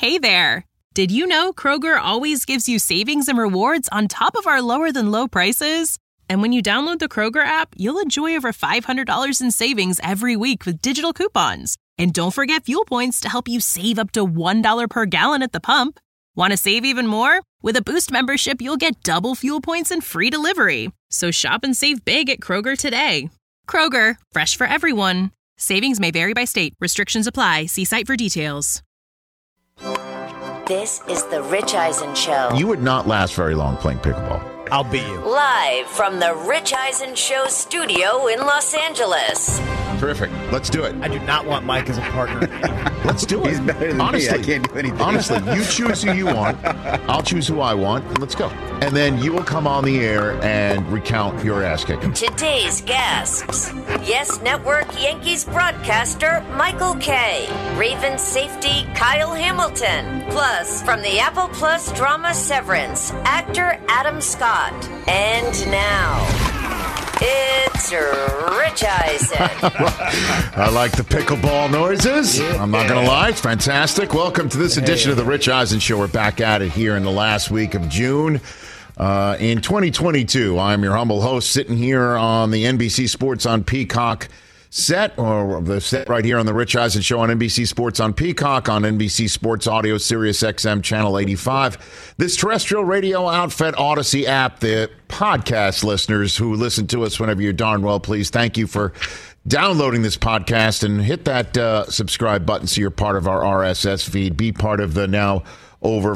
Hey there! Did you know Kroger always gives you savings and rewards on top of our lower-than-low prices? And when you download the Kroger app, you'll enjoy over $500 in savings every week with digital coupons. And don't forget fuel points to help you save up to $1 per gallon at the pump. Want to save even more? With a Boost membership, you'll get double fuel points and free delivery. So shop and save big at Kroger today. Kroger, fresh for everyone. Savings may vary by state. Restrictions apply. See site for details. This is the Rich Eisen Show. You would not last very long playing pickleball. I'll beat you. Live from the Rich Eisen Show studio in Los Angeles. Terrific. Let's do it. I do not want Mike as a partner. Let's do it. He's better than honestly, me. I can't do anything. Honestly, you choose who you want. I'll choose who I want. And let's go. And then you will come on the air and recount your ass kicking. Today's guests. Yes Network Yankees broadcaster Michael Kay. Ravens safety Kyle Hamilton. Plus, from the Apple Plus drama Severance, actor Adam Scott. And now... it's Rich Eisen. I like the pickleball noises. I'm not going to lie. It's fantastic. Welcome to this edition of the Rich Eisen Show. We're back at it here in the last week of June. In 2022, I'm your humble host sitting here on the NBC Sports on Peacock set, or the set right here on the Rich Eisen Show on NBC Sports on Peacock, on NBC Sports Audio, Sirius XM Channel 85. This terrestrial radio outfit, Odyssey app, the podcast listeners who listen to us whenever you're darn well pleased, thank you for downloading this podcast and hit that subscribe button so you're part of our RSS feed. Be part of the now over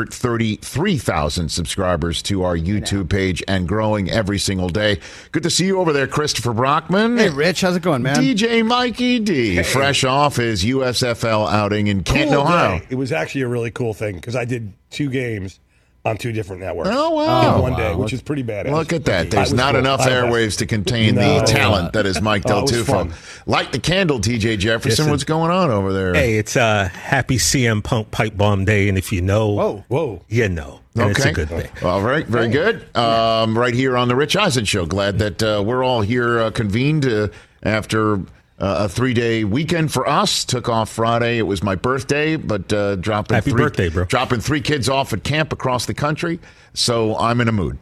433,000 subscribers to our YouTube page and growing every single day. Good to see you over there, Christopher Brockman. Hey, Rich. How's it going, man? DJ Mikey D, fresh off his USFL outing in Canton, Ohio. It was actually a really cool thing because I did 2 games on 2 different networks in one day, which is pretty badass. Look at that. There's not enough airwaves to contain the talent that is Mike Del Tufo. Light the candle, TJ Jefferson. What's going on over there? Hey, it's a happy CM Punk pipe bomb day, and if you know, you know. And it's a good thing. All right, very good. Right here on the Rich Eisen Show. Glad that we're all here convened after a 3-day weekend for us. Took off Friday. It was my birthday, but dropping Happy birthday, bro. Dropping 3 kids off at camp across the country. So I'm in a mood.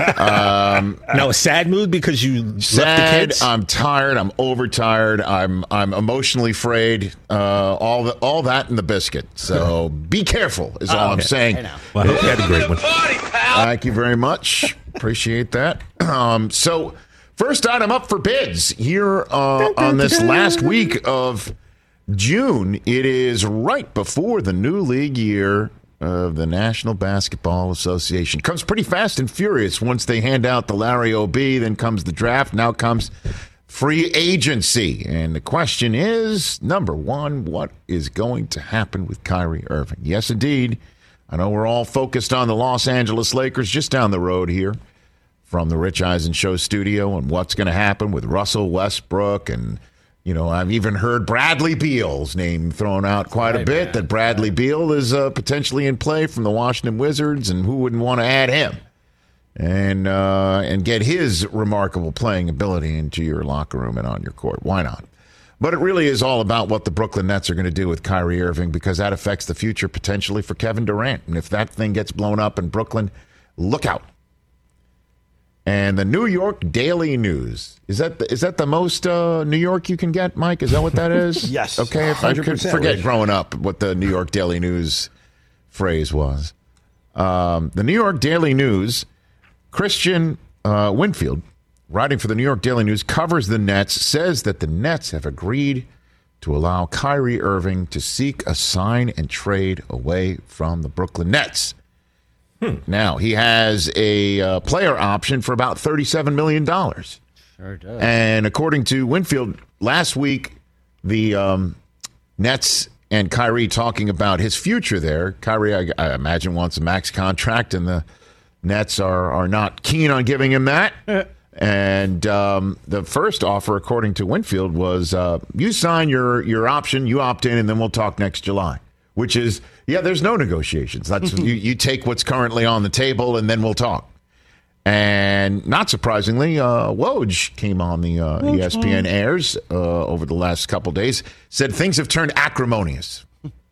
Now a sad mood because you left the kids? I'm tired. I'm overtired. I'm emotionally frayed. All that and the biscuit. So be careful is all I'm saying. Well, I hope you had a great one. Thank you very much. Appreciate that. So first item up for bids here on this last week of June. It is right before the new league year of the National Basketball Association. Comes pretty fast and furious once they hand out the Larry O.B., then comes the draft, now comes free agency. And the question is, number one, what is going to happen with Kyrie Irving? Yes, indeed. I know we're all focused on the Los Angeles Lakers just down the road here from the Rich Eisen Show studio and what's going to happen with Russell Westbrook. And, you know, I've even heard Bradley Beal's name thrown out quite a bit, that Bradley Beal is potentially in play from the Washington Wizards, and who wouldn't want to add him and get his remarkable playing ability into your locker room and on your court. Why not? But it really is all about what the Brooklyn Nets are going to do with Kyrie Irving, because that affects the future potentially for Kevin Durant. And if that thing gets blown up in Brooklyn, look out. And the New York Daily News. Is that the most New York you can get, Mike? Is that what that is? Yes. Okay, if I could forget growing up what the New York Daily News phrase was. The New York Daily News, Christian Winfield, writing for the New York Daily News, covers the Nets, says that the Nets have agreed to allow Kyrie Irving to seek a sign and trade away from the Brooklyn Nets. Now, he has a player option for about $37 million. Sure does. And according to Winfield, last week, the Nets and Kyrie talking about his future there. Kyrie, I imagine, wants a max contract, and the Nets are not keen on giving him that. And the first offer, according to Winfield, was you sign your option, you opt in, and then we'll talk next July. Which is, there's no negotiations. That's you take what's currently on the table, and then we'll talk. And not surprisingly, Woj came on the ESPN airs over the last couple days, said things have turned acrimonious.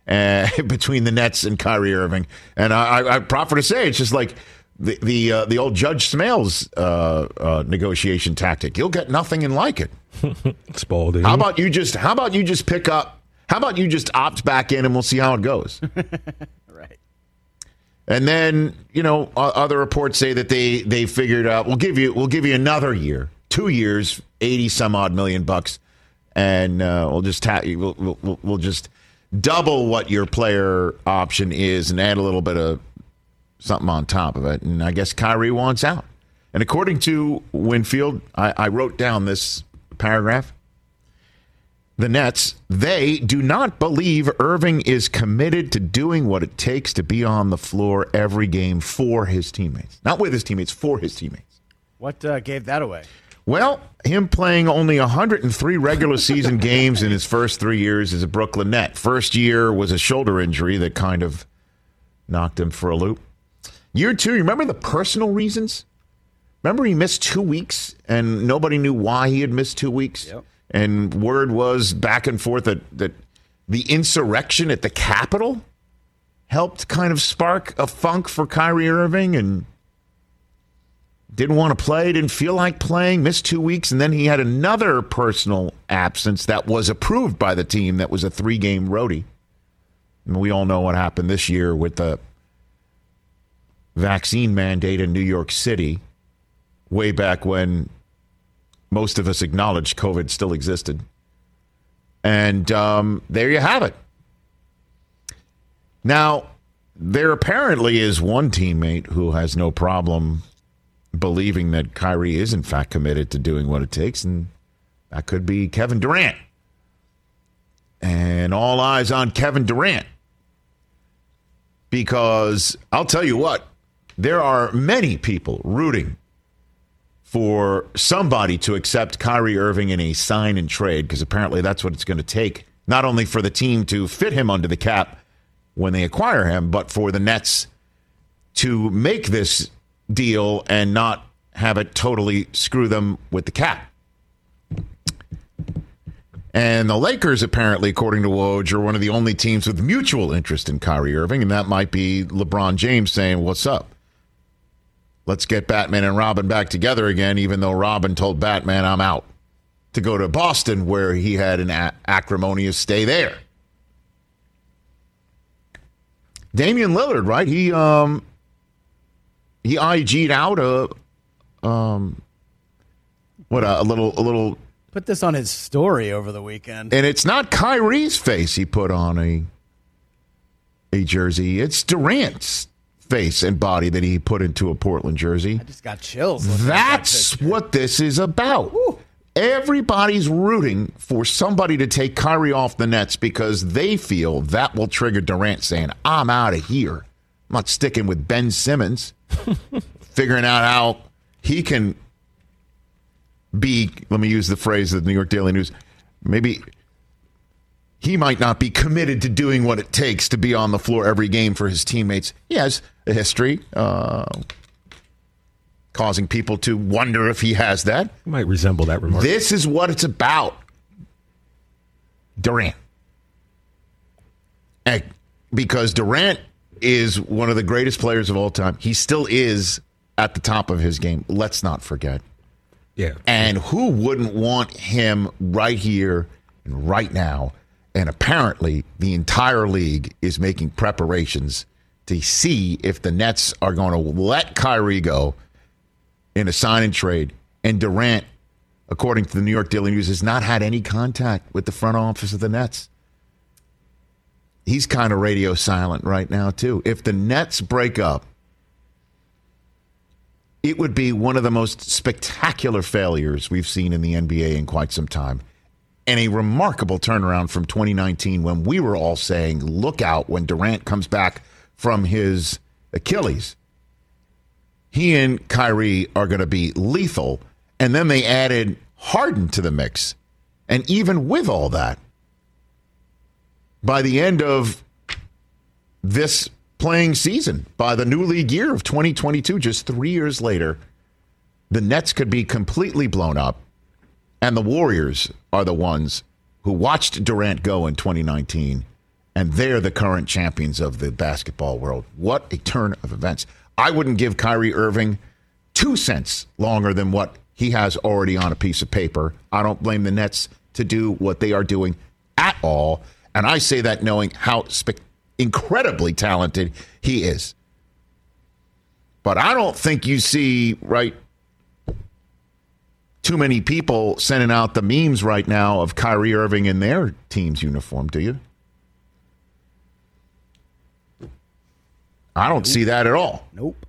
between the Nets and Kyrie Irving. And I proffer to say it's just like the old Judge Smales negotiation tactic. You'll get nothing and like it. Spalding. How about you just pick up? How about you just opt back in and we'll see how it goes? Right. And then, other reports say that they figured out we'll give you another year, 2 years, 80 some odd million bucks, and we'll just we'll just double what your player option is and add a little bit of something on top of it. And I guess Kyrie wants out. And according to Winfield, I wrote down this paragraph. The Nets, they do not believe Irving is committed to doing what it takes to be on the floor every game for his teammates. Not with his teammates, for his teammates. What gave that away? Well, him playing only 103 regular season games in his first 3 years as a Brooklyn Net. First year was a shoulder injury that kind of knocked him for a loop. Year 2, remember the personal reasons? Remember he missed 2 weeks and nobody knew why he had missed 2 weeks? Yep. And word was back and forth that the insurrection at the Capitol helped kind of spark a funk for Kyrie Irving and didn't want to play, didn't feel like playing, missed 2 weeks, and then he had another personal absence that was approved by the team that was a 3-game roadie. And we all know what happened this year with the vaccine mandate in New York City way back when most of us acknowledged COVID still existed. And there you have it. Now, there apparently is one teammate who has no problem believing that Kyrie is in fact committed to doing what it takes, and that could be Kevin Durant. And all eyes on Kevin Durant. Because I'll tell you what, there are many people rooting for somebody to accept Kyrie Irving in a sign and trade, because apparently that's what it's going to take, not only for the team to fit him under the cap when they acquire him, but for the Nets to make this deal and not have it totally screw them with the cap. And the Lakers, apparently, according to Woj, are one of the only teams with mutual interest in Kyrie Irving, and that might be LeBron James saying, "What's up? Let's get Batman and Robin back together again," even though Robin told Batman, "I'm out," to go to Boston, where he had an acrimonious stay there. Damian Lillard, right? He IG'd out a little. Put this on his story over the weekend. And it's not Kyrie's face he put on a jersey. It's Durant's face and body that he put into a Portland jersey. I just got chills. That's what this is about. Woo. Everybody's rooting for somebody to take Kyrie off the Nets because they feel that will trigger Durant saying, "I'm out of here. I'm not sticking with Ben Simmons." Figuring out how he can be, let me use the phrase of the New York Daily News, maybe he might not be committed to doing what it takes to be on the floor every game for his teammates. He has a history causing people to wonder if he has that. Might resemble that remark. This is what it's about. Durant. And because Durant is one of the greatest players of all time. He still is at the top of his game. Let's not forget. Yeah. And who wouldn't want him right here and right now? And apparently the entire league is making preparations to see if the Nets are going to let Kyrie go in a sign and trade. And Durant, according to the New York Daily News, has not had any contact with the front office of the Nets. He's kind of radio silent right now, too. If the Nets break up, it would be one of the most spectacular failures we've seen in the NBA in quite some time. And a remarkable turnaround from 2019 when we were all saying, look out when Durant comes back from his Achilles. He and Kyrie are going to be lethal. And then they added Harden to the mix. And even with all that, by the end of this playing season, by the new league year of 2022, just 3 years later, the Nets could be completely blown up. And the Warriors are the ones who watched Durant go in 2019 And they're the current champions of the basketball world. What a turn of events. I wouldn't give Kyrie Irving 2 cents longer than what he has already on a piece of paper. I don't blame the Nets to do what they are doing at all. And I say that knowing how incredibly talented he is. But I don't think you see, right, too many people sending out the memes right now of Kyrie Irving in their team's uniform, do you? I don't see that at all. Nope.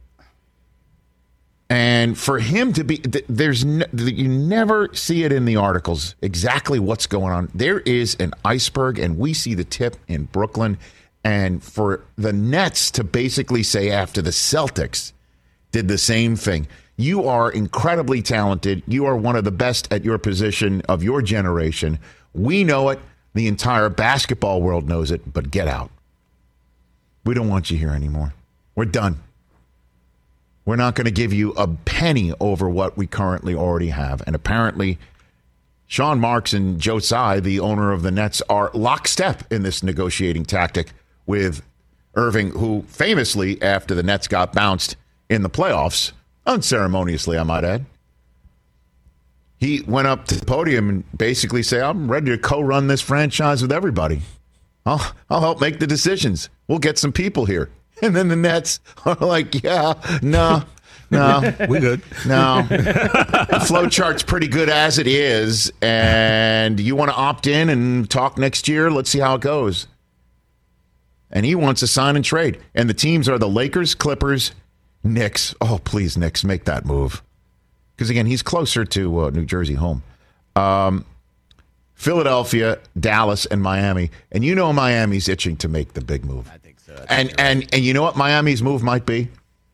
And for him to be, you never see it in the articles exactly what's going on. There is an iceberg, and we see the tip in Brooklyn. And for the Nets to basically say after the Celtics did the same thing, you are incredibly talented. You are one of the best at your position of your generation. We know it. The entire basketball world knows it, but get out. We don't want you here anymore. We're done. We're not going to give you a penny over what we currently already have. And apparently, Sean Marks and Joe Tsai, the owner of the Nets, are lockstep in this negotiating tactic with Irving, who famously, after the Nets got bounced in the playoffs, unceremoniously, I might add, he went up to the podium and basically said, I'm ready to co-run this franchise with everybody. I'll help make the decisions. We'll get some people here. And then the Nets are like, yeah, no, we good. No. The flow chart's pretty good as it is. And you want to opt in and talk next year? Let's see how it goes. And he wants to sign and trade. And the teams are the Lakers, Clippers, Knicks. Oh, please, Knicks, make that move. Because, again, he's closer to New Jersey home. Philadelphia, Dallas, and Miami. And you know Miami's itching to make the big move. I think so. And you know what Miami's move might be?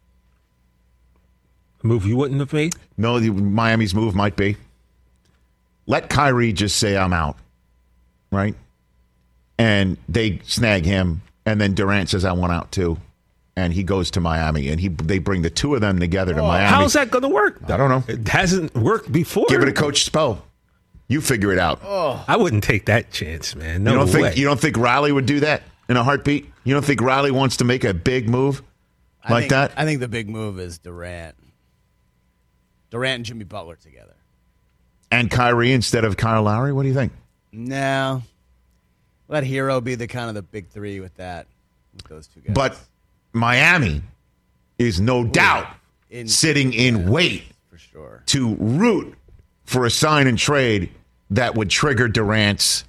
A move you wouldn't have made? No, Miami's move might be. Let Kyrie just say I'm out, right? And they snag him, and then Durant says I want out too. And he goes to Miami, and they bring the two of them together to Miami. How's that going to work? I don't know. It hasn't worked before. Give it a Coach Spo. You figure it out. I wouldn't take that chance, man. No way. You don't think Riley would do that in a heartbeat? You don't think Riley wants to make a big move like that? I think the big move is Durant. Durant and Jimmy Butler together. And Kyrie instead of Kyle Lowry? What do you think? No. Let Hero be the kind of the big three with that, with those two guys. But Miami is no doubt sitting in wait for sure to root for a sign and trade that would trigger Durant's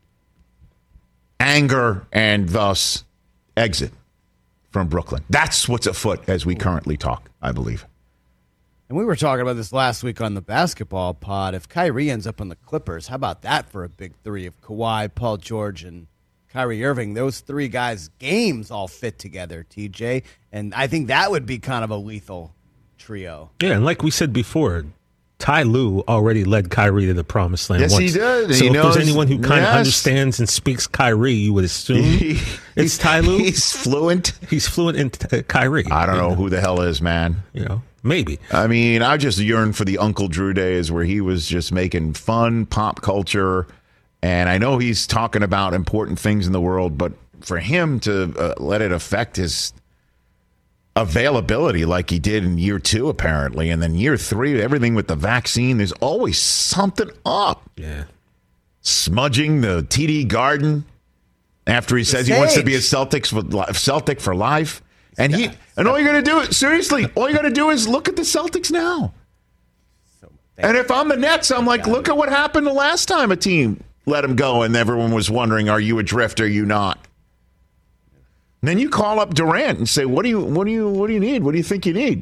anger and thus exit from Brooklyn. That's what's afoot as we currently talk, I believe. And we were talking about this last week on the basketball pod. If Kyrie ends up on the Clippers, how about that for a big three of Kawhi, Paul George, and Kyrie Irving? Those three guys' games all fit together, TJ. And I think that would be kind of a lethal trio. Yeah, and like we said before, Ty Lue already led Kyrie to the promised land once. Yes, he did. So he if knows, there's anyone who kind of understands and speaks Kyrie, you would assume it's Ty Lue. He's fluent. He's fluent in Kyrie. I don't know who the hell is, man. Maybe. I mean, I just yearn for the Uncle Drew days where he was just making fun pop culture. And I know he's talking about important things in the world, but for him to let it affect his availability like he did in year 2, apparently, and then year 3, everything with the vaccine, there's always something up. Yeah. Smudging the TD Garden after he says he wants to be a Celtic for life. And all you got to do is, seriously, all you got to do is look at the Celtics now. And if I'm the Nets, I'm like, look at what happened the last time a team let him go and everyone was wondering, are you a drift or are you not? And then you call up Durant and say, what do you need? What do you think you need?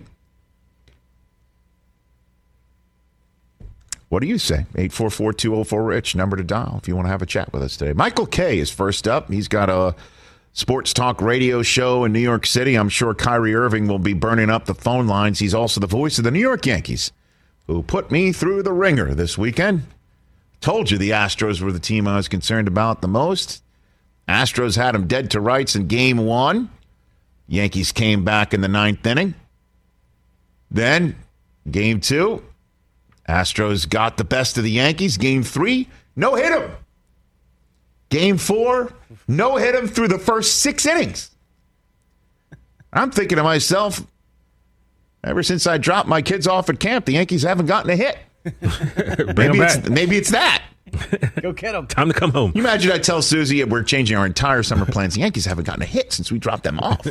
What do you say? 844-204-RICH, number to dial if you want to have a chat with us today. Michael Kay is first up. He's got a sports talk radio show in New York City. I'm sure Kyrie Irving will be burning up the phone lines. He's also the voice of the New York Yankees, who put me through the ringer this weekend. Told you the Astros were the team I was concerned about the most. Astros had them dead to rights in Game 1. Yankees came back in the 9th inning. Then, Game 2, Astros got the best of the Yankees. Game 3, no hit 'em. Game 4, no hit him through the first 6 innings. I'm thinking to myself, ever since I dropped my kids off at camp, the Yankees haven't gotten a hit. Maybe it's that. Go get them. Time to come home. You imagine I tell Susie we're changing our entire summer plans. The Yankees haven't gotten a hit since we dropped them off.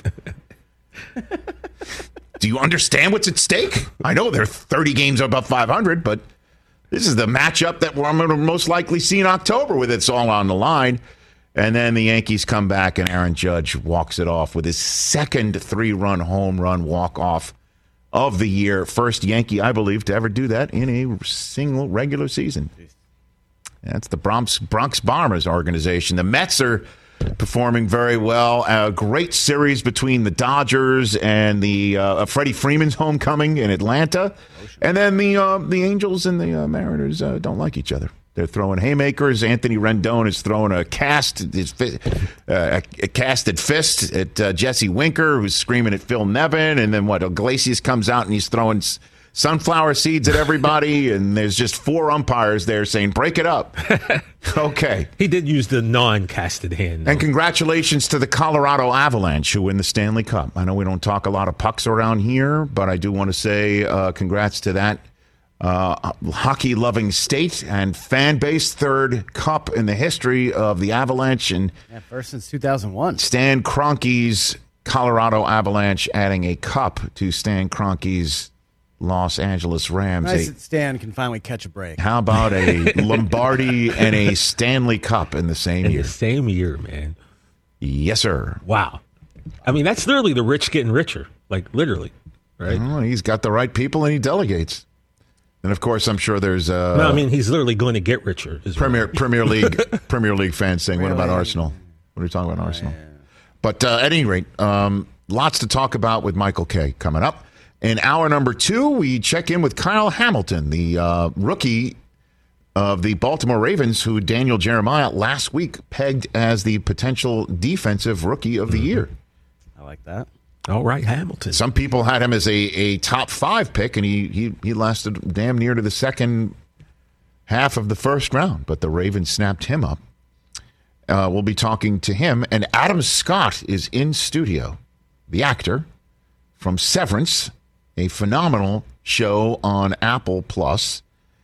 Do you understand what's at stake? I know they're 30 games above 500, but this is the matchup that I'm going to most likely see in October with it's all on the line. And then the Yankees come back and Aaron Judge walks it off with his second 3-run home run walk-off of the year. First Yankee, I believe, to ever do that in a single regular season. That's the Bronx Bombers organization. The Mets are performing very well. A great series between the Dodgers and the Freddie Freeman's homecoming in Atlanta. And then the Angels and the Mariners don't like each other. They're throwing haymakers. Anthony Rendon is throwing a casted fist at Jesse Winker, who's screaming at Phil Nevin. And then Iglesias comes out and he's throwing sunflower seeds at everybody. And there's just 4 umpires there saying, break it up. Okay. He did use the non-casted hand, though. And congratulations to the Colorado Avalanche, who win the Stanley Cup. I know we don't talk a lot of pucks around here, but I do want to say congrats to that hockey-loving state and fan base. 3rd cup in the history of the Avalanche. And first since 2001. Stan Kroenke's Colorado Avalanche adding a cup to Stan Kroenke's Los Angeles Rams. Nice that Stan can finally catch a break. How about a Lombardi and a Stanley Cup in the same year? In the same year, man. Yes, sir. Wow. I mean, that's literally the rich getting richer. Like, literally. Right? Oh, he's got the right people and he delegates. And, of course, I'm sure there's... no, I mean, he's literally going to get richer. Premier League fans saying, what about Arsenal? What are you talking about, Arsenal? Yeah. But at any rate, lots to talk about with Michael Kay coming up. In hour number 2, we check in with Kyle Hamilton, the rookie of the Baltimore Ravens, who Daniel Jeremiah last week pegged as the potential defensive rookie of the year. I like that. All right, Hamilton. Some people had him as a top 5 pick, and he lasted damn near to the second half of the first round, but the Ravens snapped him up. We'll be talking to him, and Adam Scott is in studio, the actor from Severance, a phenomenal show on Apple Plus,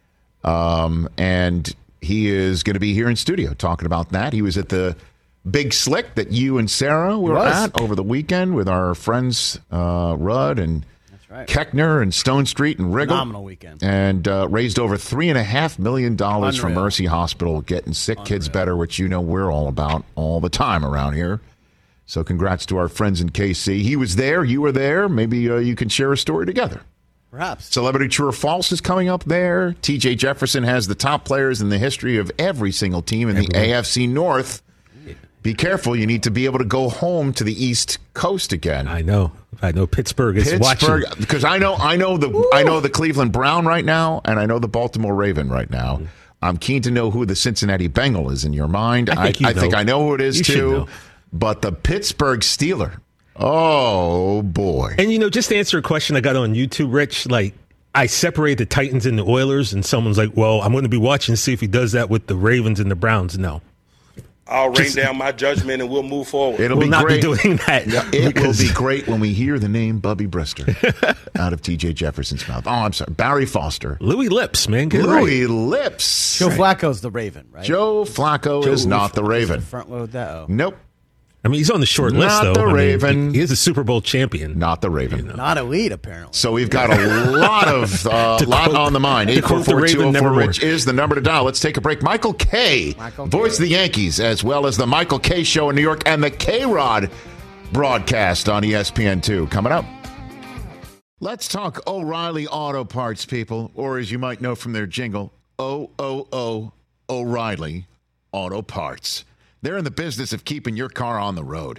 and he is going to be here in studio talking about that. He was at the Big Slick that you and Sarah were at over the weekend with our friends Rudd and Keckner and Stone Street and Riggle. Phenomenal weekend. And raised over $3.5 million for Mercy Hospital, getting sick kids better, which you know we're all about all the time around here. So congrats to our friends in KC. He was there. You were there. Maybe you can share a story together. Perhaps. Celebrity True or False is coming up there. TJ Jefferson has the top players in the history of every single team in the AFC North. Be careful. You need to be able to go home to the East Coast again. I know Pittsburgh is watching. Because I know the Cleveland Brown right now, and I know the Baltimore Raven right now. I'm keen to know who the Cincinnati Bengal is in your mind. I think I know who it is too. But the Pittsburgh Steeler. Oh boy. And just to answer a question I got on YouTube, Rich, like I separate the Titans and the Oilers, and someone's like, "Well, I'm going to be watching to see if he does that with the Ravens and the Browns." No. I'll rain down my judgment and we'll move forward. We'll be not be doing that. It will be great when we hear the name Bubby Brister out of TJ Jefferson's mouth. Oh, I'm sorry. Barry Foster. Louis Lips, man. Louis Lips. Joe Flacco's the Raven, right? Joe Flacco is not the Raven. Front load that. Nope. I mean, he's on the short list, though. Not the Raven. He is a Super Bowl champion. Not the Raven. Not elite, apparently. So we've got a lot on the mind. 844-204-RICH is the number to dial. Let's take a break. Michael Kay, voice of the Yankees, as well as the Michael Kay Show in New York and the K-Rod broadcast on ESPN2. Coming up. Let's talk O'Reilly Auto Parts, people, or as you might know from their jingle, O-O-O O'Reilly Auto Parts. They're in the business of keeping your car on the road.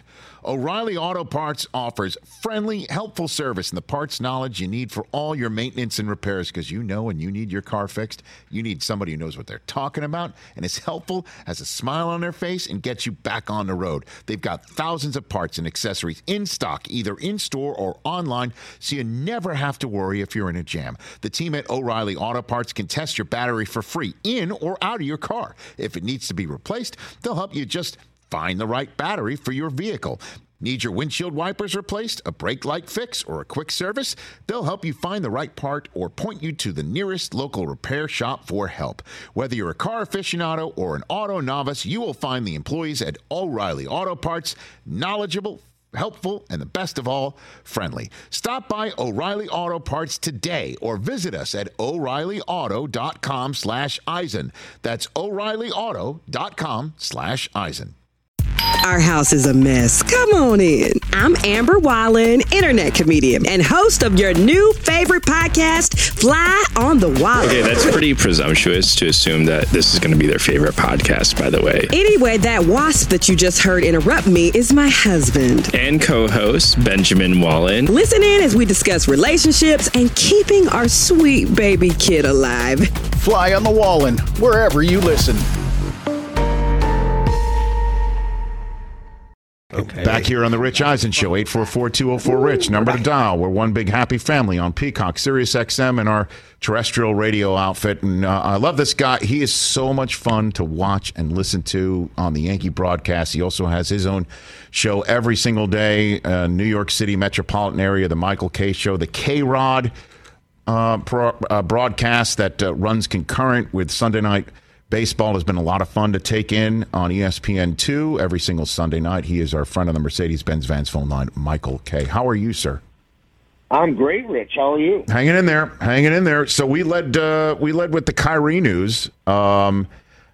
O'Reilly Auto Parts offers friendly, helpful service and the parts knowledge you need for all your maintenance and repairs, because you know when you need your car fixed, you need somebody who knows what they're talking about and is helpful, has a smile on their face, and gets you back on the road. They've got thousands of parts and accessories in stock, either in-store or online, so you never have to worry if you're in a jam. The team at O'Reilly Auto Parts can test your battery for free in or out of your car. If it needs to be replaced, they'll help you just find the right battery for your vehicle. Need your windshield wipers replaced, a brake light fix, or a quick service? They'll help you find the right part or point you to the nearest local repair shop for help. Whether you're a car aficionado or an auto novice, you will find the employees at O'Reilly Auto Parts knowledgeable, helpful, and the best of all, friendly. Stop by O'Reilly Auto Parts today or visit us at O'ReillyAuto.com/Eisen. That's O'ReillyAuto.com/Eisen. Our house is a mess. Come on in. I'm Amber Wallen, internet comedian and host of your new favorite podcast, Fly on the Wallen. Okay, that's pretty presumptuous to assume that this is going to be their favorite podcast, by the way. Anyway, that wasp that you just heard interrupt me is my husband. And co-host, Benjamin Wallen. Listen in as we discuss relationships and keeping our sweet baby kid alive. Fly on the Wallen, wherever you listen. Okay. Back here on the Rich Eisen Show, 844-204-RICH, number to dial. We're one big happy family on Peacock, Sirius XM, and our terrestrial radio outfit. And I love this guy. He is so much fun to watch and listen to on the Yankee broadcast. He also has his own show every single day, New York City metropolitan area, the Michael Kay Show, the K-Rod broadcast that runs concurrent with Sunday Night Baseball. Has been a lot of fun to take in on ESPN2 every single Sunday night. He is our friend on the Mercedes-Benz Vans phone line, Michael Kay. How are you, sir? I'm great, Rich. How are you? Hanging in there. So we led with the Kyrie news. How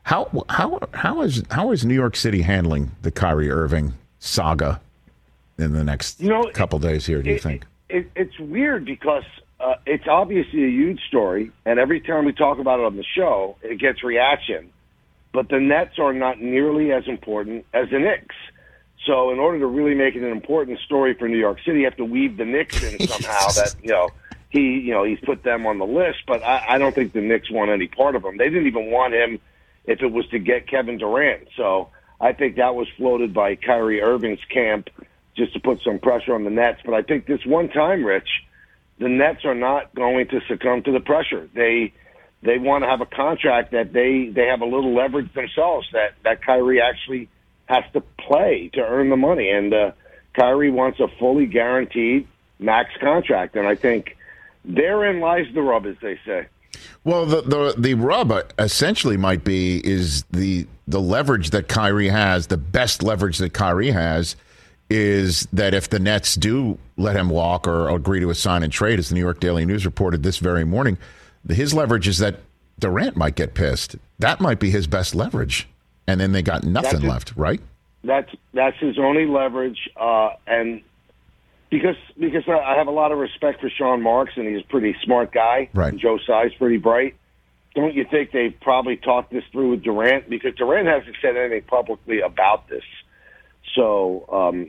is New York City handling the Kyrie Irving saga in the next couple days here? Do you think it's weird because it's obviously a huge story, and every time we talk about it on the show, it gets reaction. But the Nets are not nearly as important as the Knicks. So in order to really make it an important story for New York City, you have to weave the Knicks in somehow. That he's put them on the list, but I don't think the Knicks want any part of him. They didn't even want him if it was to get Kevin Durant. So I think that was floated by Kyrie Irving's camp just to put some pressure on the Nets. But I think this one time, Rich, the Nets are not going to succumb to the pressure. They want to have a contract that they have a little leverage themselves, that Kyrie actually has to play to earn the money. And Kyrie wants a fully guaranteed max contract. And I think therein lies the rub, as they say. Well, the rub essentially might be is the leverage that Kyrie has, the best leverage that Kyrie has, is that if the Nets do let him walk or agree to a sign and trade, as the New York Daily News reported this very morning, his leverage is that Durant might get pissed. That might be his best leverage. And then they got nothing left, right? That's his only leverage. And because I have a lot of respect for Sean Marks, and he's a pretty smart guy. Right. And Joe Tsai's pretty bright. Don't you think they've probably talked this through with Durant? Because Durant hasn't said anything publicly about this. So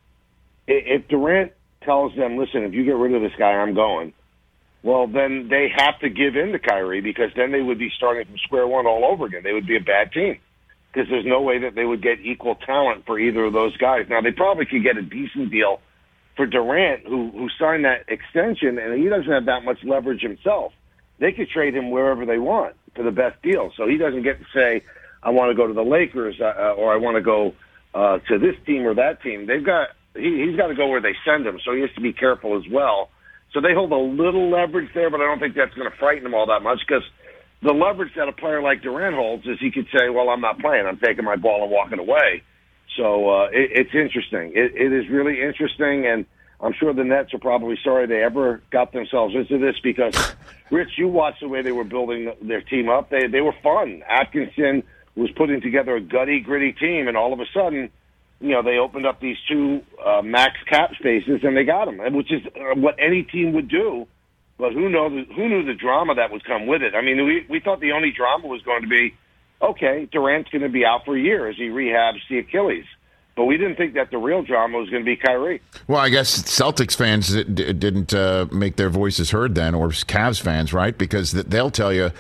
if Durant tells them, listen, if you get rid of this guy, I'm going, well, then they have to give in to Kyrie, because then they would be starting from square one all over again. They would be a bad team because there's no way that they would get equal talent for either of those guys. Now, they probably could get a decent deal for Durant, who signed that extension, and he doesn't have that much leverage himself. They could trade him wherever they want for the best deal. So he doesn't get to say, I want to go to the Lakers or I want to go to this team or that team. He's got to go where they send him, so he has to be careful as well. So they hold a little leverage there, but I don't think that's going to frighten him all that much, because the leverage that a player like Durant holds is he could say, well, I'm not playing. I'm taking my ball and walking away. So it's interesting. It is really interesting, and I'm sure the Nets are probably sorry they ever got themselves into this, because, Rich, you watched the way they were building their team up. They were fun. Atkinson was putting together a gritty team, and all of a sudden, they opened up these two max cap spaces, and they got them, which is what any team would do. But who knew the drama that would come with it? I mean, we thought the only drama was going to be, okay, Durant's going to be out for a year as he rehabs the Achilles. But we didn't think that the real drama was going to be Kyrie. Well, I guess Celtics fans didn't make their voices heard then, or Cavs fans, right? Because they'll tell you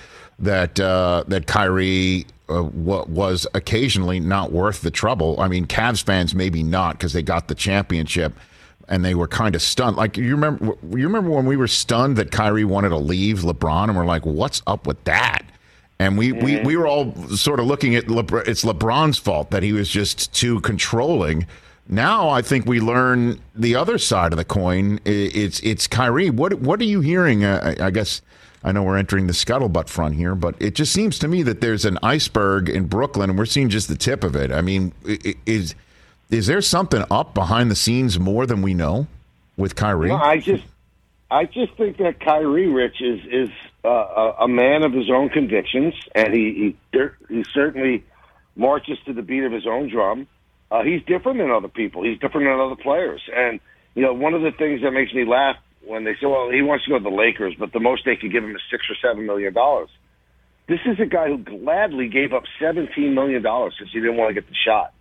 that Kyrie was occasionally not worth the trouble. I mean, Cavs fans maybe not because they got the championship and they were kind of stunned. Like you remember when we were stunned that Kyrie wanted to leave LeBron, and we're like, what's up with that? And we were all sort of looking at it's LeBron's fault that he was just too controlling. Now I think we learn the other side of the coin. It's Kyrie. What are you hearing? I guess I know we're entering the scuttlebutt front here, but it just seems to me that there's an iceberg in Brooklyn, and we're seeing just the tip of it. I mean, is there something up behind the scenes more than we know with Kyrie? No, I just think that Kyrie, Rich, is a man of his own convictions, and he certainly marches to the beat of his own drum. He's different than other people. He's different than other players. And, one of the things that makes me laugh when they say, well, he wants to go to the Lakers, but the most they could give him is $6 or $7 million. This is a guy who gladly gave up $17 million since he didn't want to get the shot.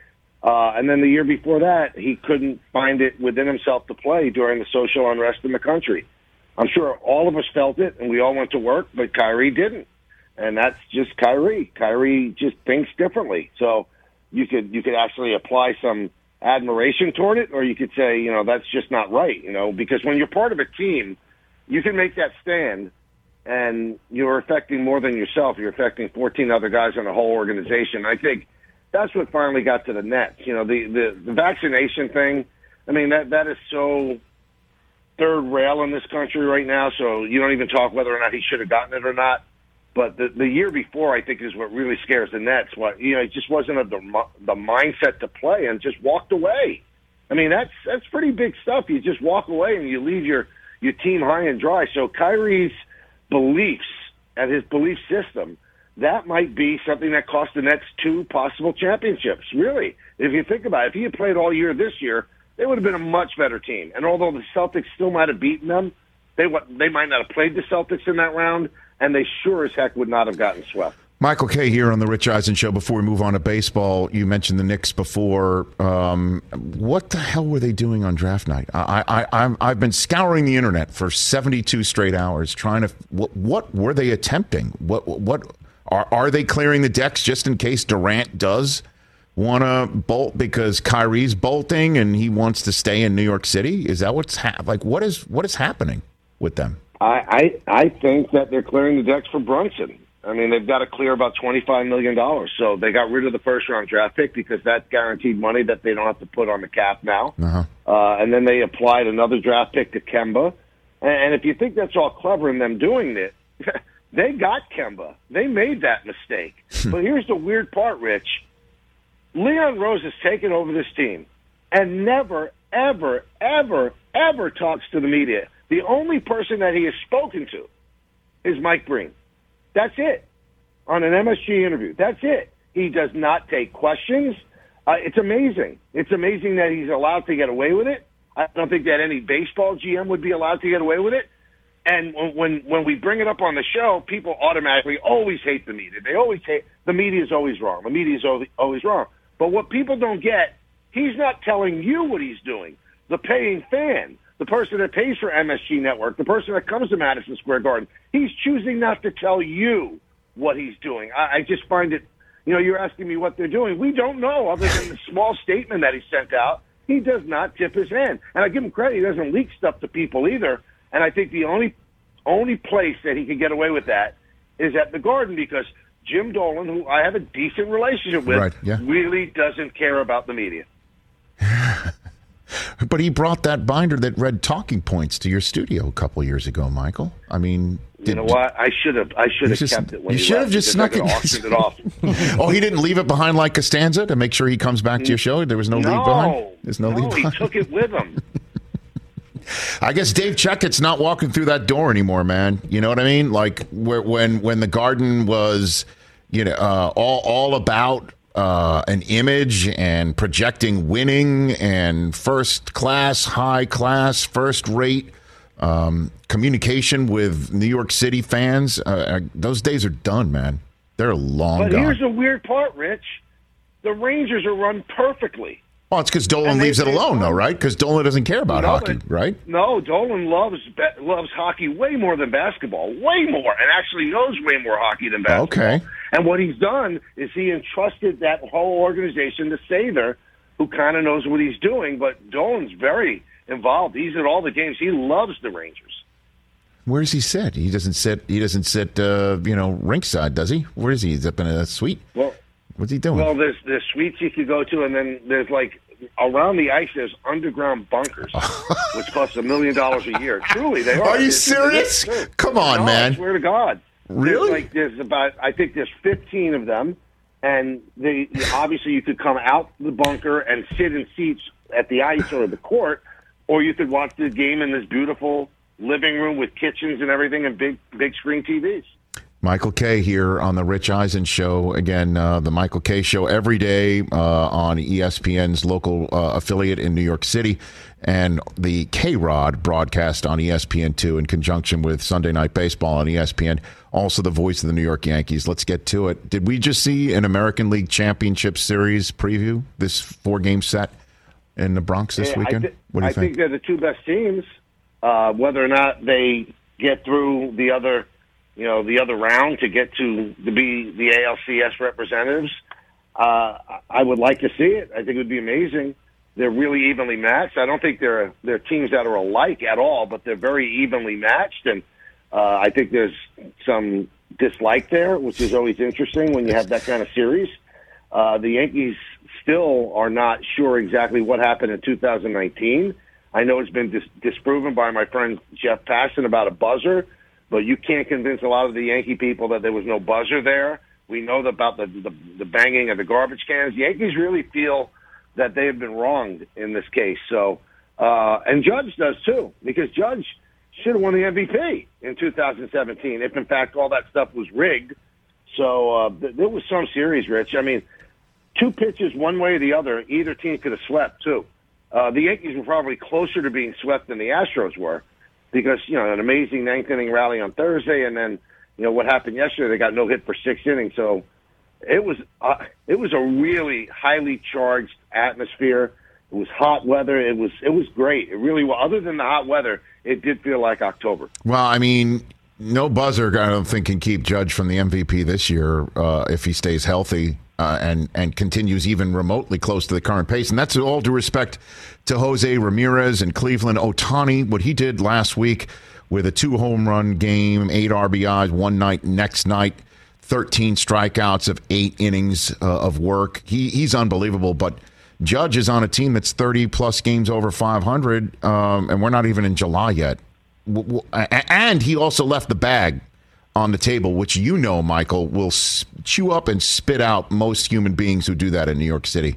And then the year before that, he couldn't find it within himself to play during the social unrest in the country. I'm sure all of us felt it, and we all went to work, but Kyrie didn't. And that's just Kyrie. Kyrie just thinks differently. So you could actually apply some admiration toward it, or you could say, that's just not right, because when you're part of a team, you can make that stand, and you're affecting more than yourself. You're affecting 14 other guys in the whole organization. I think that's what finally got to the Nets. The vaccination thing, I mean, that is so third rail in this country right now, so you don't even talk whether or not he should have gotten it or not. But the year before, I think, is what really scares the Nets. It just wasn't of the mindset to play and just walked away. I mean, that's pretty big stuff. You just walk away and you leave your team high and dry. So Kyrie's beliefs and his belief system, that might be something that cost the Nets 2 possible championships, really. If you think about it, if he had played all year this year, they would have been a much better team. And although the Celtics still might have beaten them, they might not have played the Celtics in that round, and they sure as heck would not have gotten swept. Michael Kay here on the Rich Eisen Show. Before we move on to baseball, you mentioned the Knicks before. What the hell were they doing on draft night? I've been scouring the internet for 72 straight hours trying to. What were they attempting? What are they clearing the decks just in case Durant does want to bolt because Kyrie's bolting and he wants to stay in New York City? Is that what's what is happening with them? I think that they're clearing the decks for Brunson. I mean, they've got to clear about $25 million. So they got rid of the first-round draft pick because that's guaranteed money that they don't have to put on the cap now. Uh-huh. And then they applied another draft pick to Kemba. And if you think that's all clever in them doing it, they got Kemba. They made that mistake. But here's the weird part, Rich. Leon Rose has taken over this team and never, ever, ever, ever talks to the media. The only person that he has spoken to is Mike Breen. That's it. On an MSG interview. That's it. He does not take questions. It's amazing. It's amazing that he's allowed to get away with it. I don't think that any baseball GM would be allowed to get away with it. And when we bring it up on the show, people automatically always hate the media. They always hate the media is always wrong. The media is always wrong. But what people don't get, he's not telling you what he's doing. The paying fan, the person that pays for MSG Network, the person that comes to Madison Square Garden, he's choosing not to tell you what he's doing. I just find it, you're asking me what they're doing. We don't know other than the small statement that he sent out. He does not tip his hand. And I give him credit. He doesn't leak stuff to people either. And I think the only place that he can get away with that is at the Garden because Jim Dolan, who I have a decent relationship with, really doesn't care about the media. But he brought that binder that read talking points to your studio a couple years ago, Michael. I mean, you know what? I should have kept it when you should have just snuck it. Auctioned it off. Oh, he didn't leave it behind like Costanza to make sure he comes back to your show. There was no leave behind. There's no leave behind. He took it with him. I guess Dave Checkett's not walking through that door anymore, man. You know what I mean? Like when the Garden was, all about an image and projecting winning and first class, high class, first rate communication with New York City fans. Those days are done, man. They're long gone. But here's the weird part, Rich. The Rangers are run perfectly. Well, it's because Dolan leaves it alone, though, right? Because Dolan doesn't care about hockey, right? No, Dolan loves hockey way more than basketball, way more, and actually knows way more hockey than basketball. Okay. And what he's done is he entrusted that whole organization to Sather, who kind of knows what he's doing. But Dolan's very involved. He's at all the games. He loves the Rangers. Where does he sit? He doesn't sit. Rinkside, does he? Where is he? He's up in a suite. Well, what's he doing? Well, there's suites you could go to, and then there's like around the ice. There's underground bunkers, which cost $1 million a year. Truly, they are. Are you serious? Come on, man. I swear to God. Really? I think there's 15 of them, and obviously you could come out the bunker and sit in seats at the ice or the court, or you could watch the game in this beautiful living room with kitchens and everything and big screen TVs. Michael Kay here on the Rich Eisen Show. Again, the Michael Kay Show every day on ESPN's local affiliate in New York City, and the K-Rod broadcast on ESPN2 in conjunction with Sunday Night Baseball on ESPN. Also the voice of the New York Yankees. Let's get to it. Did we just see an American League Championship Series preview, this 4-game set in the Bronx this weekend? What do you think? I think they're the two best teams. Whether or not they get through the other round to get to be the ALCS representatives, I would like to see it. I think it would be amazing. They're really evenly matched. I don't think they're teams that are alike at all, but they're very evenly matched, and I think there's some dislike there, which is always interesting when you have that kind of series. The Yankees still are not sure exactly what happened in 2019. I know it's been disproven by my friend Jeff Passan about a buzzer, but you can't convince a lot of the Yankee people that there was no buzzer there. We know about the banging of the garbage cans. The Yankees really feel that they have been wronged in this case. So, and Judge does too, because Judge should have won the MVP in 2017 if, in fact, all that stuff was rigged. So there was some series, Rich. I mean, 2 pitches one way or the other, either team could have swept too. The Yankees were probably closer to being swept than the Astros were because, an amazing 9th-inning rally on Thursday, and then, what happened yesterday, they got no hit for 6 innings. So it was a really highly charged atmosphere. It was hot weather. It was great. It really was. Other than the hot weather, it did feel like October. Well, I mean, no buzzer, I don't think, can keep Judge from the MVP this year if he stays healthy. And continues even remotely close to the current pace. And that's all due respect to Jose Ramirez and Cleveland. Ohtani, what he did last week with a 2-home-run game, 8 RBIs one night, next night, 13 strikeouts of 8 innings of work. He's unbelievable. But Judge is on a team that's 30-plus games over 500, and we're not even in July yet. And he also left the bag on the table, which Michael, will chew up and spit out most human beings who do that in New York City.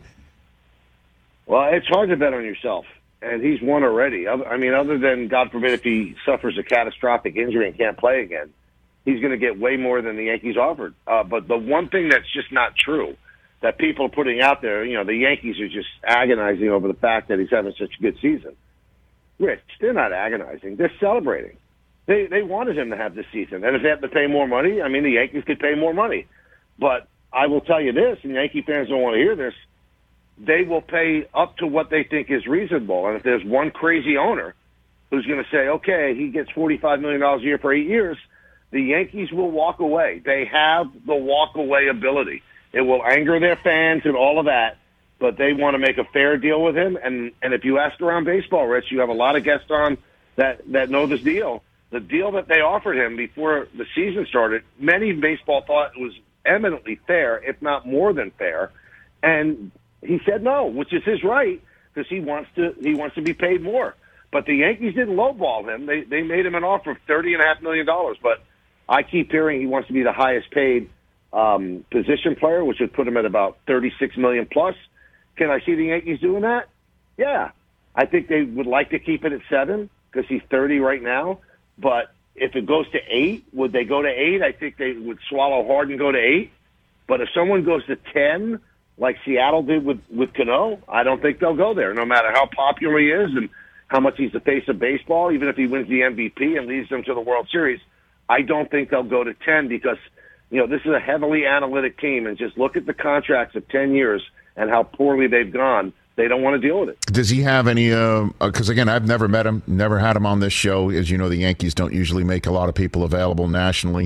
Well, it's hard to bet on yourself, and he's won already. I mean, other than, God forbid, if he suffers a catastrophic injury and can't play again, he's going to get way more than the Yankees offered. But the one thing that's just not true that people are putting out there, the Yankees are just agonizing over the fact that he's having such a good season. Rich, they're not agonizing. They're celebrating. They wanted him to have this season. And if they have to pay more money, I mean, the Yankees could pay more money. But I will tell you this, and Yankee fans don't want to hear this, they will pay up to what they think is reasonable. And if there's one crazy owner who's going to say, okay, he gets $45 million a year for 8 years, the Yankees will walk away. They have the walk-away ability. It will anger their fans and all of that, but they want to make a fair deal with him. And if you ask around baseball, Rich, you have a lot of guests on that know this deal. The deal that they offered him before the season started, many in baseball thought it was eminently fair, if not more than fair. And he said no, which is his right, because he wants to be paid more. But the Yankees didn't lowball him. They made him an offer of $30.5 million. But I keep hearing he wants to be the highest paid position player, which would put him at about $36 million plus. Can I see the Yankees doing that? Yeah. I think they would like to keep it at 7 because he's 30 right now. But if it goes to 8, would they go to 8? I think they would swallow hard and go to 8. But if someone goes to 10, like Seattle did with Cano, I don't think they'll go there, no matter how popular he is and how much he's the face of baseball. Even if he wins the MVP and leads them to the World Series, I don't think they'll go to 10 because this is a heavily analytic team, and just look at the contracts of 10 years and how poorly they've gone. They don't want to deal with it. Does he have any, because again, I've never met him, never had him on this show. As you know, the Yankees don't usually make a lot of people available nationally.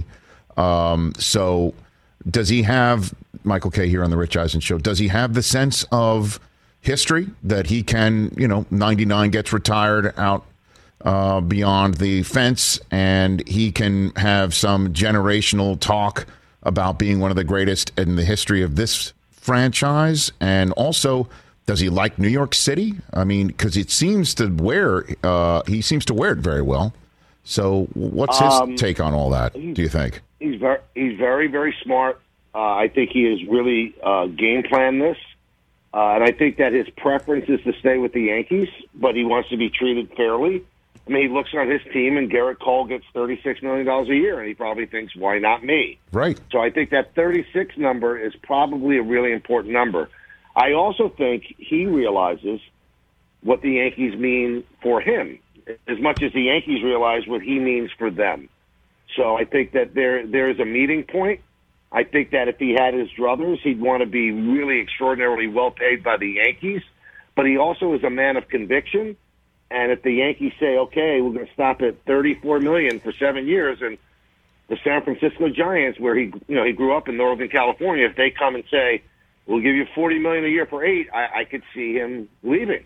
So does he have, Michael Kay here on the Rich Eisen Show, does he have the sense of history that he can, 99 gets retired out beyond the fence, and he can have some generational talk about being one of the greatest in the history of this franchise? And also, does he like New York City? I mean, because it seems to he seems to wear it very well. So what's his take on all that, do you think? He's very, very smart. I think he has really game planned this. And I think that his preference is to stay with the Yankees, but he wants to be treated fairly. I mean, he looks on his team, and Garrett Cole gets $36 million a year, and he probably thinks, why not me? Right. So I think that 36 number is probably a really important number. I also think he realizes what the Yankees mean for him, as much as the Yankees realize what he means for them. So I think that there is a meeting point. I think that if he had his druthers, he'd want to be really extraordinarily well paid by the Yankees. But he also is a man of conviction. And if the Yankees say, okay, we're going to stop at $34 million for 7 years, and the San Francisco Giants, where he grew up in Northern California, if they come and say, we'll give you $40 million a year for 8, I could see him leaving.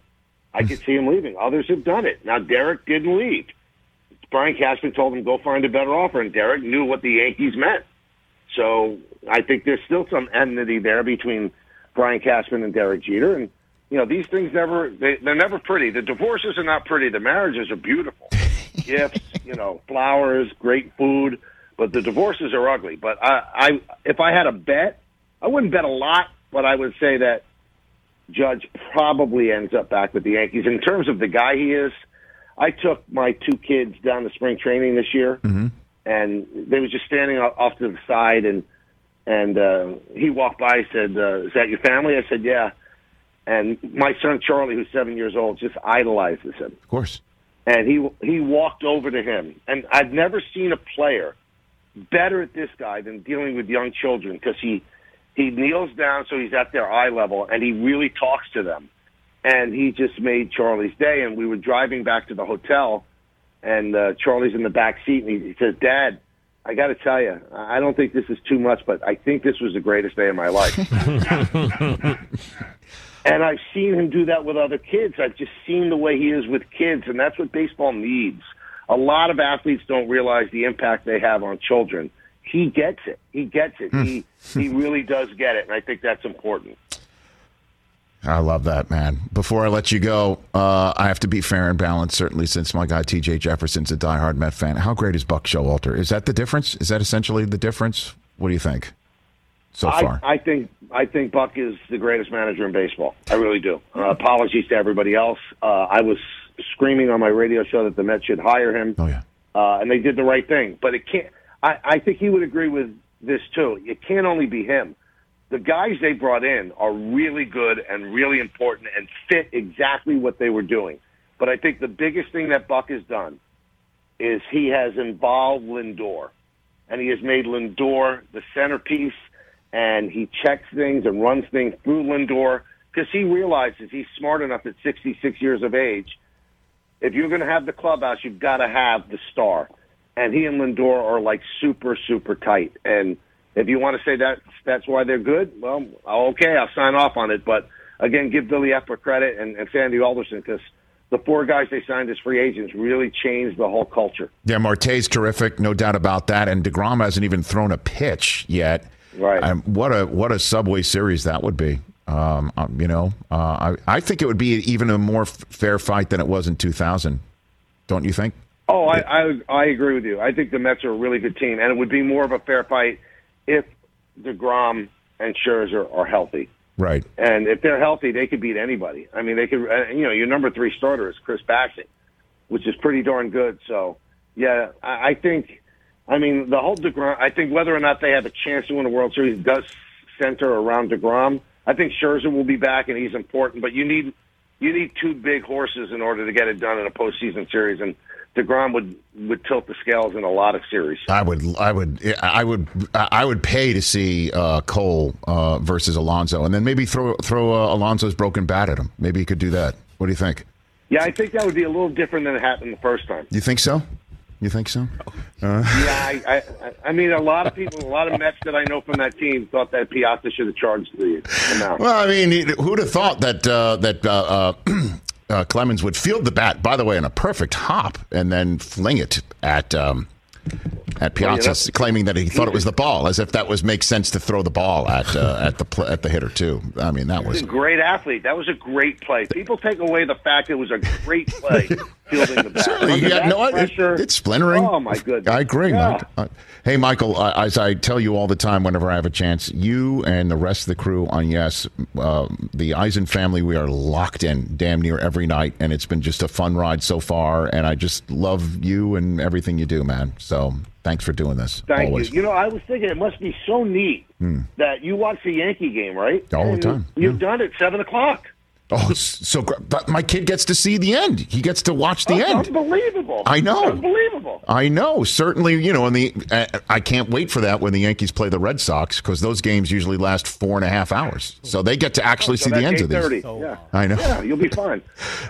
Others have done it. Now, Derek didn't leave. Brian Cashman told him, go find a better offer, and Derek knew what the Yankees meant. So I think there's still some enmity there between Brian Cashman and Derek Jeter. And, these things they're never pretty. The divorces are not pretty. The marriages are beautiful. Gifts, flowers, great food. But the divorces are ugly. But if I had a bet, I wouldn't bet a lot, but I would say that Judge probably ends up back with the Yankees. In terms of the guy he is, I took my 2 kids down to spring training this year, and they were just standing off to the side, and he walked by and said, is that your family? I said, yeah. And my son, Charlie, who's 7 years old, just idolizes him. Of course. And he walked over to him. And I've never seen a player better at this guy than dealing with young children, because he kneels down so he's at their eye level, and he really talks to them. And he just made Charlie's day. And we were driving back to the hotel, and Charlie's in the back seat, and he says, Dad, I got to tell you, I don't think this is too much, but I think this was the greatest day of my life. And I've seen him do that with other kids. I've just seen the way he is with kids, and that's what baseball needs. A lot of athletes don't realize the impact they have on children. He gets it. He really does get it, and I think that's important. I love that, man. Before I let you go, I have to be fair and balanced, certainly, since my guy T.J. Jefferson's a diehard Met fan. How great is Buck Showalter? Is that the difference? Is that essentially the difference? What do you think so far? I think Buck is the greatest manager in baseball. I really do. Apologies to everybody else. I was screaming on my radio show that the Mets should hire him. Oh, yeah. And they did the right thing. But it can't. I think he would agree with this, too. It can't only be him. The guys they brought in are really good and really important and fit exactly what they were doing. But I think the biggest thing that Buck has done is he has involved Lindor. And he has made Lindor the centerpiece, and he checks things and runs things through Lindor because he realizes he's smart enough at 66 years of age. If you're going to have the clubhouse, you've got to have the star. And he and Lindor are like super, super tight. And if you want to say that's why they're good, well, okay, I'll sign off on it. But, again, give Billy Epler credit and Sandy Alderson, because the 4 guys they signed as free agents really changed the whole culture. Yeah, Marte's terrific, no doubt about that. And DeGrom hasn't even thrown a pitch yet. Right. What a Subway Series that would be. I think it would be even a more fair fight than it was in 2000. Don't you think? Oh, I agree with you. I think the Mets are a really good team, and it would be more of a fair fight if DeGrom and Scherzer are healthy. Right. And if they're healthy, they could beat anybody. I mean, they could. Your number 3 starter is Chris Bassett, which is pretty darn good. So, yeah, I think. I mean, the whole DeGrom. I think whether or not they have a chance to win a World Series does center around DeGrom. I think Scherzer will be back, and he's important. But you need 2 big horses in order to get it done in a postseason series, and DeGrom would tilt the scales in a lot of series. I would pay to see Cole versus Alonso, and then maybe throw Alonso's broken bat at him. Maybe he could do that. What do you think? Yeah, I think that would be a little different than it happened the first time. You think so? Yeah, I mean, a lot of people, a lot of Mets that I know from that team thought that Piazza should have charged the amount. Well, I mean, who'd have thought that Clemens would field the bat, by the way, in a perfect hop, and then fling it at Piazza, claiming that he thought it was the ball, as if that makes sense to throw the ball at the hitter too. I mean, that was a great athlete. That was a great play. People take away the fact it was a great play fielding the bat. Certainly, it's splintering. Oh my goodness! I agree, yeah. Mike. Hey, Michael, as I tell you all the time whenever I have a chance, you and the rest of the crew on Yes, the Eisen family, we are locked in damn near every night, and it's been just a fun ride so far, and I just love you and everything you do, man. So thanks for doing this. Thank always. you. You know, I was thinking it must be so neat that you watch the Yankee game, right? All the time. You've done it 7 o'clock. Oh, so great. But my kid gets to see the end. He gets to watch the end. Unbelievable. I know. Unbelievable. I know. Certainly, you know, I can't wait for that when the Yankees play the Red Sox, because those games usually last 4.5 hours. So they get to actually see the ends of these. Yeah. I know. Yeah, you'll be fine.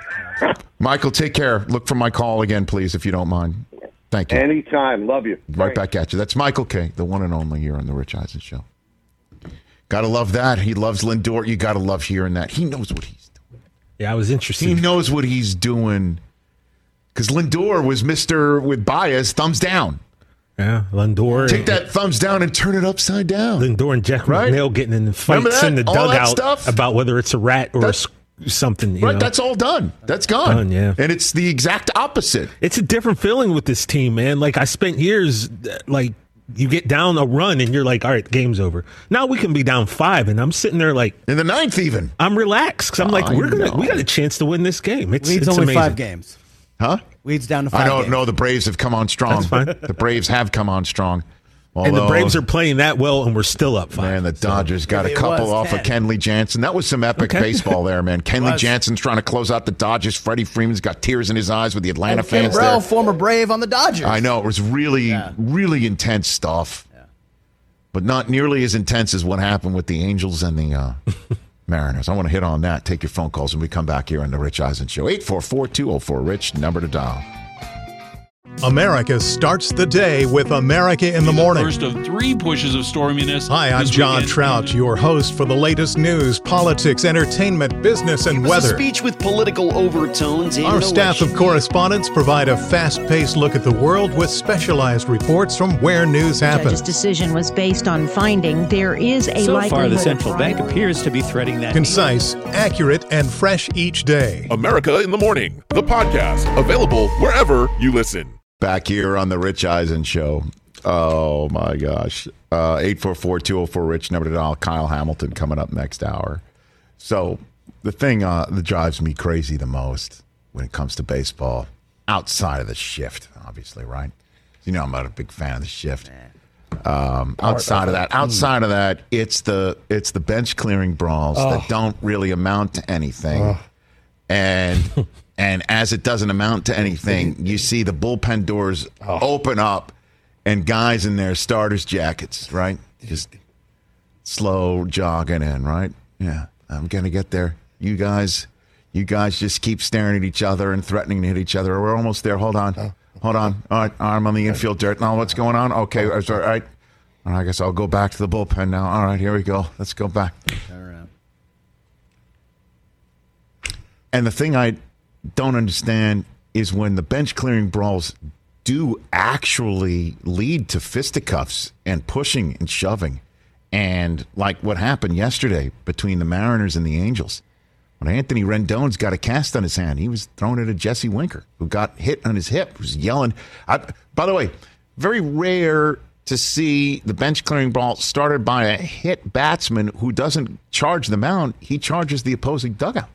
Michael, take care. Look for my call again, please, if you don't mind. Thank you. Anytime. Love you. Right back at you. That's Michael K., the one and only here on The Rich Eisen Show. Got to love that. He loves Lindor. You got to love hearing that. He knows what he's doing. Yeah, I was interested. He knows what he's doing. Because Lindor was Mr. with bias, thumbs down. Yeah, Lindor. Take that thumbs down and turn it upside down. Lindor and Jack McNeil getting in fights in the dugout about whether it's a rat or something. You know? That's all done. That's gone. Done, yeah. And it's the exact opposite. It's a different feeling with this team, man. Like, I spent years, like, you get down a run and you're like, all right, game's over. Now we can be down 5, and I'm sitting there like in the 9th even. I'm relaxed because I'm like, we got a chance to win this game. It's only amazing. 5 games. Huh? Weeds down to 5 I don't games. know. The Braves have come on strong. That's fine. The Braves have come on strong. And the Braves are playing that well, and we're still up 5. Man, the Dodgers got a couple off of Kenley Jansen. That was some epic baseball there, man. Kenley Jansen's trying to close out the Dodgers. Freddie Freeman's got tears in his eyes with the Atlanta fans Kimbrel, there. former Brave on the Dodgers. I know. It was really, really intense stuff. Yeah. But not nearly as intense as what happened with the Angels and the Mariners. I want to hit on that. Take your phone calls when we come back here on The Rich Eisen Show. 844-204-RICH, number to dial. America starts the day with America in the Morning. First of 3 pushes of storminess. Hi, I'm John Trout, your host for the latest news, politics, entertainment, business, and weather. A speech with political overtones. Our staff of correspondents provide a fast-paced look at the world with specialized reports from where news happens. The judge's decision was based on finding there is a likelihood. So far, the central bank appears to be threading that. Concise, accurate, and fresh each day. America in the Morning, the podcast, available wherever you listen. Back here on the Rich Eisen Show. Oh, my gosh. 844-204-RICH, number to dial. Kyle Hamilton coming up next hour. So the thing that drives me crazy the most when it comes to baseball, outside of the shift, obviously, right? You know I'm not a big fan of the shift. Outside of that, it's the bench clearing brawls that don't really amount to anything. And as it doesn't amount to anything, you see the bullpen doors open up and guys in their starters' jackets, right? Just slow jogging in, right? Yeah, I'm going to get there. You guys just keep staring at each other and threatening to hit each other. We're almost there. Hold on. All right, arm on the infield dirt. Now what's going on? Okay, all right. I guess I'll go back to the bullpen now. All right, here we go. Let's go back. And the thing I don't understand is when the bench clearing brawls do actually lead to fisticuffs and pushing and shoving, and like what happened yesterday between the Mariners and the Angels, when Anthony Rendon's got a cast on his hand, he was throwing it at Jesse Winker, who got hit on his hip, was yelling. By the way, very rare to see the bench clearing brawl started by a hit batsman who doesn't charge the mound, he charges the opposing dugout.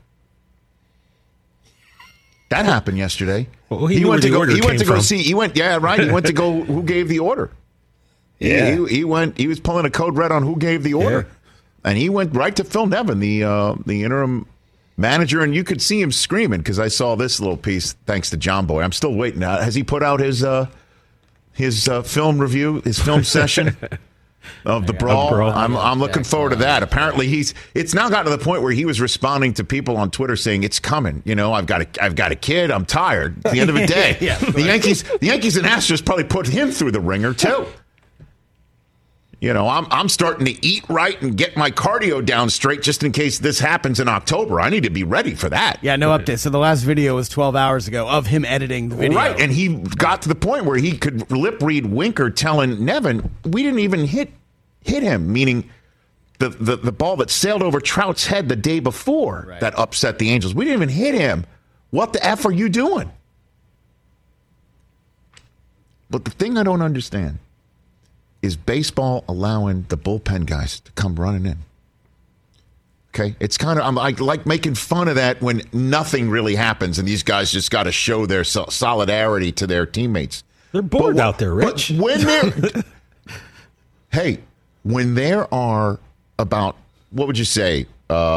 That happened yesterday. Well, he went to go see. He went to go. Who gave the order? Yeah, he went. He was pulling a code red on who gave the order, and he went right to Phil Nevin, the interim manager, and you could see him screaming because I saw this little piece thanks to John Boy. I'm still waiting. Has he put out his film review, his film session of the brawl? I'm looking forward to that. Apparently, it's now gotten to the point where he was responding to people on Twitter saying it's coming. I've got a kid. I'm tired. At the end of the day, the Yankees and Astros probably put him through the ringer too. I'm starting to eat right and get my cardio down straight just in case this happens in October. I need to be ready for that. Yeah, no update. So the last video was 12 hours ago of him editing the video. Right, and he got to the point where he could lip read Winker telling Nevin, we didn't even hit him, meaning the ball that sailed over Trout's head the day before that upset the Angels. We didn't even hit him. What the F are you doing? But the thing I don't understand is baseball allowing the bullpen guys to come running in. Okay? It's kind of, I'm like making fun of that when nothing really happens and these guys just got to show their solidarity to their teammates. They're bored out there, Rich. But when they're, hey, when there are about, what would you say,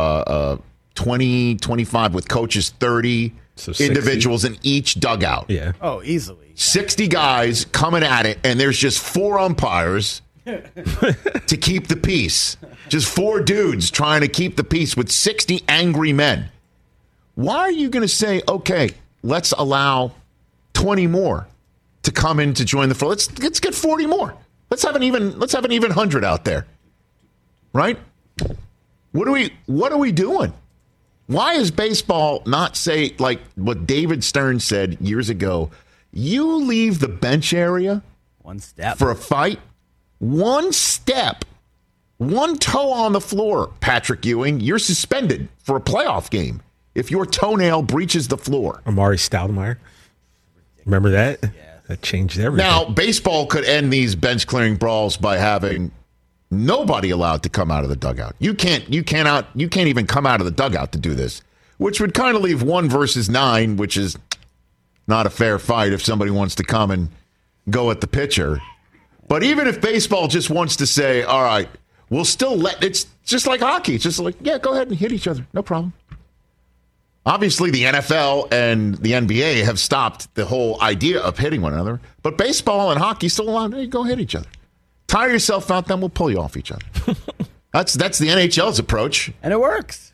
20, 25 with coaches, 30 individuals in each dugout. Yeah. Oh, easily. 60 guys coming at it, and there's just 4 umpires to keep the peace. Just 4 dudes trying to keep the peace with 60 angry men. Why are you going to say, okay, let's allow 20 more to come in to join the floor? Let's get 40 more. Let's have an even 100 out there. Right? What are we doing? Why is baseball not say like what David Stern said years ago? You leave the bench area one step for a fight, one step, one toe on the floor, Patrick Ewing, you're suspended for a playoff game if your toenail breaches the floor. Amari Stoudemire. Remember that? Yeah. That changed everything. Now, baseball could end these bench clearing brawls by having nobody allowed to come out of the dugout. You can't even come out of the dugout to do this, which would kind of leave 1 versus 9, which is not a fair fight if somebody wants to come and go at the pitcher. But even if baseball just wants to say, all right, we'll still it's just like hockey. It's just like, yeah, go ahead and hit each other. No problem. Obviously, the NFL and the NBA have stopped the whole idea of hitting one another. But baseball and hockey still allowed to go hit each other. Tire yourself out, then we'll pull you off each other. That's the NHL's approach. And it works.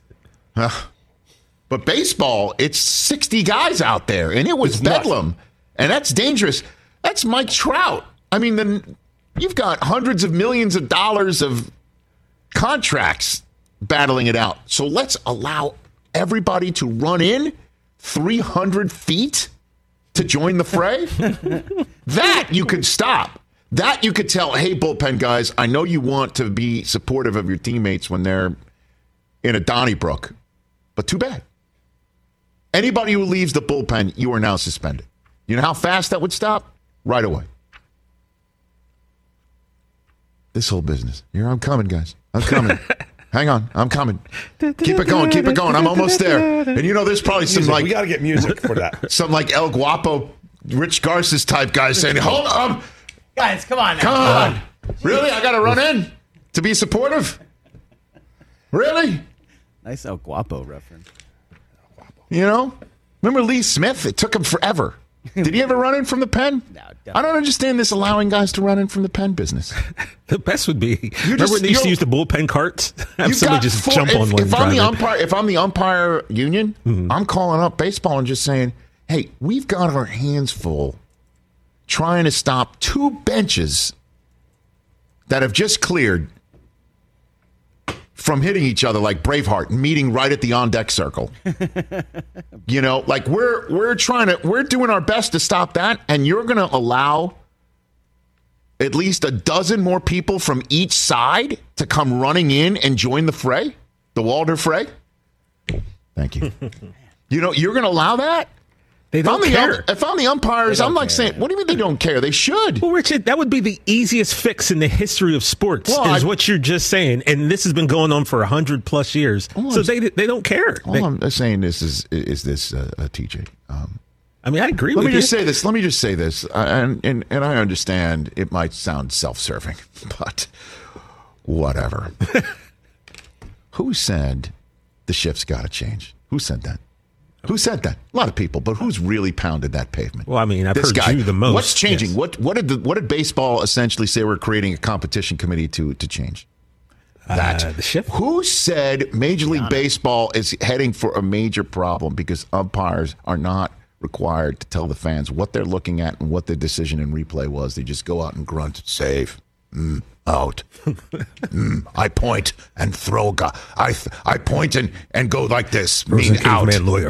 But baseball, it's 60 guys out there, and it was bedlam. And that's dangerous. That's Mike Trout. I mean, then you've got hundreds of millions of dollars of contracts battling it out. So let's allow everybody to run in 300 feet to join the fray. That you could stop. That you could tell, hey, bullpen guys, I know you want to be supportive of your teammates when they're in a Donnybrook, but too bad. Anybody who leaves the bullpen, you are now suspended. You know how fast that would stop? Right away. This whole business. Here, I'm coming, guys. I'm coming. Hang on. I'm coming. Keep it going. Keep it going. I'm almost there. And there's probably some we got to get music for that. Some like El Guapo, Rich Garces type guys saying, hold on. Guys, come on now. Come on. Really? I got to run in to be supportive? Really? Nice El Guapo reference. Remember Lee Smith? It took him forever. Did he ever run in from the pen? No, definitely. I don't understand this allowing guys to run in from the pen business. The best would be, remember when they used to use the bullpen carts? Have somebody just jump on one. If I'm the umpire union, I'm calling up baseball and just saying, hey, we've got our hands full trying to stop 2 benches that have just cleared from hitting each other like Braveheart, meeting right at the on-deck circle. We're doing our best to stop that, and you're going to allow at least a dozen more people from each side to come running in and join the fray, the Walder fray? Thank you. You're going to allow that? They don't care. If I'm the umpires, I'm like saying, what do you mean they don't care? They should. Well, Richard, that would be the easiest fix in the history of sports, is what you're just saying. And this has been going on for 100+ years. So they don't care. All I'm saying is this, TJ. I mean, I agree with you. Let me just say this. And I understand it might sound self-serving, but whatever. Who said the shift's got to change? Who said that? Who said that? A lot of people, but who's really pounded that pavement? Well, I mean, I've This heard guy. you the most. What's changing? Yes. What did baseball essentially say we're creating a competition committee to change? That the shift. Who said Major League Baseball is heading for a major problem because umpires are not required to tell the fans what they're looking at and what the decision in replay was? They just go out and grunt, save, out. I point and throw. I point and go like this, mean out. Man lawyer.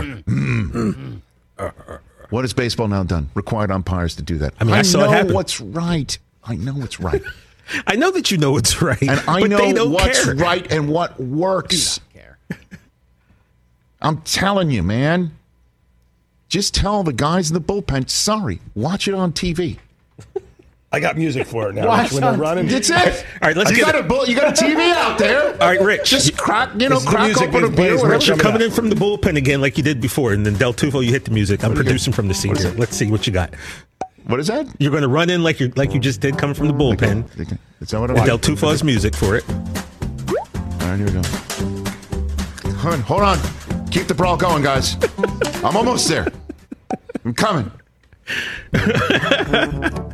What has baseball now done? Required umpires to do that. I mean, I saw it happen. know what's right. I know what's right. I know that you know what's right, And I but they know don't what's care. right and what works. Do not care. I'm telling you, man. Just tell the guys in the bullpen, sorry, watch it on TV. I got music for it now. Watch When they're on running. That's it. All right, let's you get got a TV out there. All right, Rich. Just crack This is the crack music open a that beer. plays Whatever. Rich. You're coming Yeah. in from the bullpen again like you did before, and then Del Tufo, you hit the music. I'm producing from the scene here. Let's see what you got. What is that? You're going to run in like you just did coming from the bullpen. Is that what And I'm Del Tufo's music for it. All right, here we go. Hold on. Keep the brawl going, guys. I'm almost there. I'm coming.